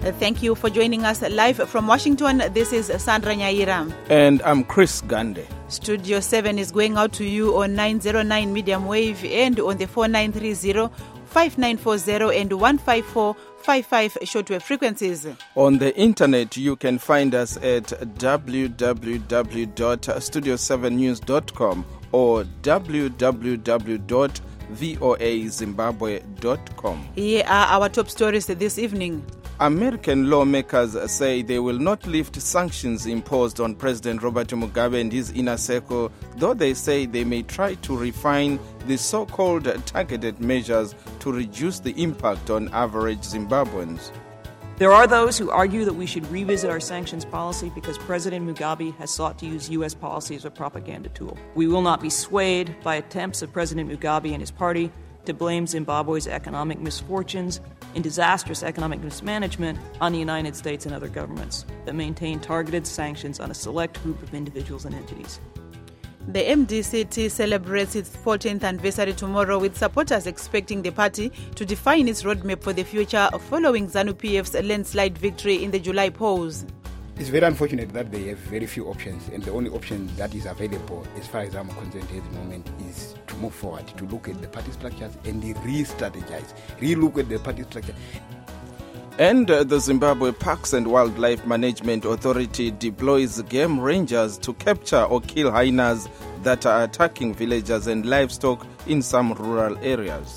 Thank you for joining us live from Washington. This is Sandra Nyaira. And I'm Chris Gande. Studio 7 is going out to you on 909 medium wave and on the 4930, 5940 and 15455 shortwave frequencies. On the internet, you can find us at www.studio7news.com or www.voazimbabwe.com. Here are our top stories this evening. American lawmakers say they will not lift sanctions imposed on President Robert Mugabe and his inner circle, though they say they may try to refine the so-called targeted measures to reduce the impact on average Zimbabweans. There are those who argue that we should revisit our sanctions policy because President Mugabe has sought to use U.S. policy as a propaganda tool. We will not be swayed by attempts of President Mugabe and his party to blame Zimbabwe's economic misfortunes and disastrous economic mismanagement on the United States and other governments that maintain targeted sanctions on a select group of individuals and entities. The MDCT celebrates its 14th anniversary tomorrow, with supporters expecting the party to define its roadmap for the future following ZANU-PF's landslide victory in the July polls. It's very unfortunate that they have very few options, and the only option that is available, as far as I'm concerned at the moment, is to move forward, to look at the party structures and re-strategize, re-look at the party structure. And the Zimbabwe Parks and Wildlife Management Authority deploys game rangers to capture or kill hyenas that are attacking villagers and livestock in some rural areas.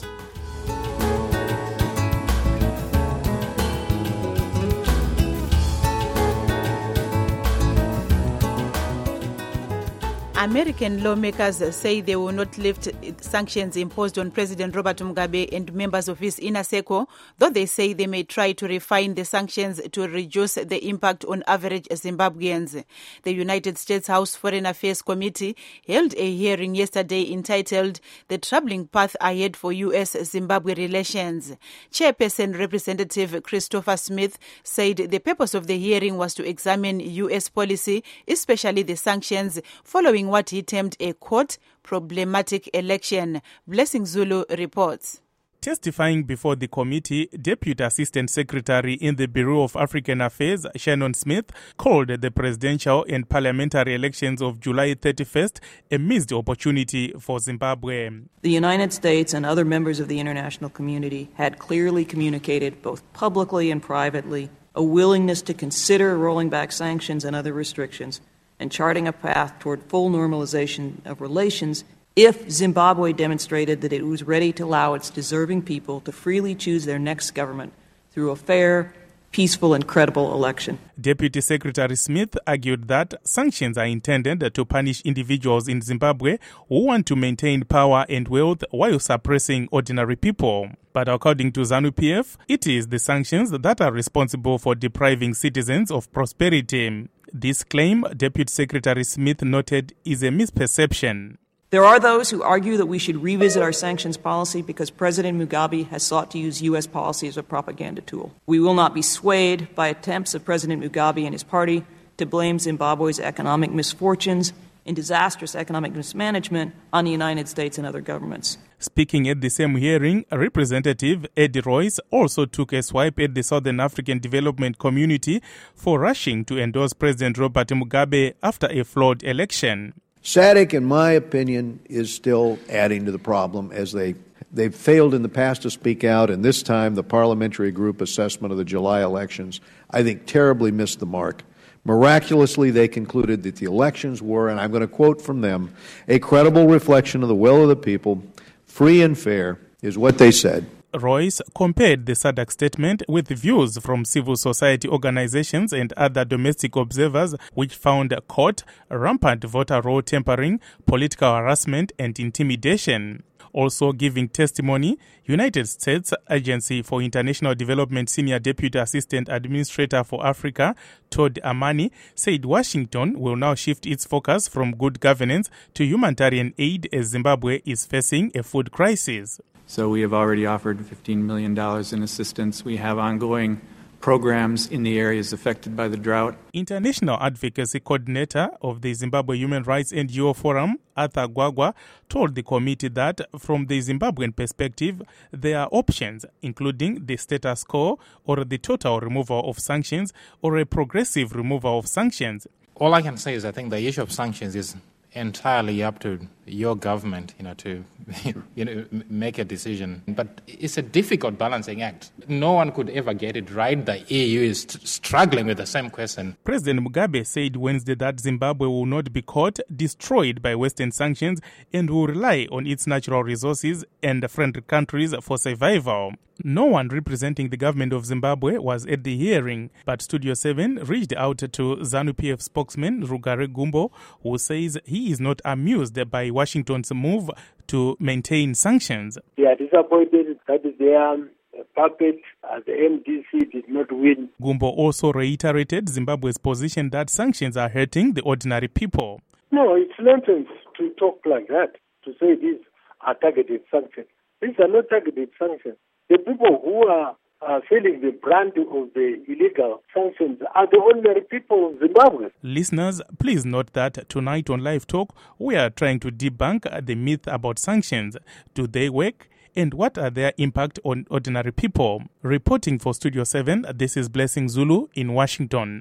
American lawmakers say they will not lift sanctions imposed on President Robert Mugabe and members of his inner circle, though they say they may try to refine the sanctions to reduce the impact on average Zimbabweans. The United States House Foreign Affairs Committee held a hearing yesterday entitled "The Troubling Path Ahead for U.S.-Zimbabwe Relations." Chairperson Representative Christopher Smith said the purpose of the hearing was to examine U.S. policy, especially the sanctions, following what he termed a, quote, problematic election. Blessing Zulu reports. Testifying before the committee, Deputy Assistant Secretary in the Bureau of African Affairs, Shannon Smith, called the presidential and parliamentary elections of July 31st a missed opportunity for Zimbabwe. The United States and other members of the international community had clearly communicated, both publicly and privately, a willingness to consider rolling back sanctions and other restrictions and charting a path toward full normalization of relations if Zimbabwe demonstrated that it was ready to allow its deserving people to freely choose their next government through a fair, peaceful, and credible election. Deputy Secretary Smith argued that sanctions are intended to punish individuals in Zimbabwe who want to maintain power and wealth while suppressing ordinary people. But according to ZANU-PF, it is the sanctions that are responsible for depriving citizens of prosperity. This claim, Deputy Secretary Smith noted, is a misperception. There are those who argue that we should revisit our sanctions policy because President Mugabe has sought to use U.S. policy as a propaganda tool. We will not be swayed by attempts of President Mugabe and his party to blame Zimbabwe's economic misfortunes and disastrous economic mismanagement on the United States and other governments. Speaking at the same hearing, Representative Eddie Royce also took a swipe at the Southern African Development Community for rushing to endorse President Robert Mugabe after a flawed election. SADC, in my opinion, is still adding to the problem as they've failed in the past to speak out, and this time the parliamentary group assessment of the July elections, I think, terribly missed the mark. Miraculously, they concluded that the elections were, and I'm going to quote from them, a credible reflection of the will of the people, free and fair, is what they said. Royce compared the SADC statement with views from civil society organizations and other domestic observers which found, quote, rampant voter roll tampering, political harassment and intimidation. Also giving testimony, United States Agency for International Development Senior Deputy Assistant Administrator for Africa, Todd Amani, said Washington will now shift its focus from good governance to humanitarian aid as Zimbabwe is facing a food crisis. So we have already offered $15 million in assistance. We have ongoing programs in the areas affected by the drought. International Advocacy Coordinator of the Zimbabwe Human Rights NGO Forum, Arthur Gwagwa, told the committee that from the Zimbabwean perspective, there are options, including the status quo or the total removal of sanctions or a progressive removal of sanctions. All I can say is I think the issue of sanctions is entirely up to your government, to make a decision. But it's a difficult balancing act. No one could ever get it right. The EU is struggling with the same question. President Mugabe said Wednesday that Zimbabwe will not be caught, destroyed by Western sanctions, and will rely on its natural resources and friendly countries for survival. No one representing the government of Zimbabwe was at the hearing, but Studio 7 reached out to ZANU-PF spokesman Rugare Gumbo, who says he is not amused by Washington's move to maintain sanctions. They are disappointed that their puppet, the MDC, did not win. Gumbo also reiterated Zimbabwe's position that sanctions are hurting the ordinary people. No, it's nonsense to talk like that, to say these are targeted sanctions. These are not targeted sanctions. The people who are feeling the brunt of the illegal sanctions are the ordinary people of Zimbabwe. Listeners, please note that tonight on Live Talk, we are trying to debunk the myth about sanctions. Do they work? And what are their impact on ordinary people? Reporting for Studio 7, this is Blessing Zulu in Washington.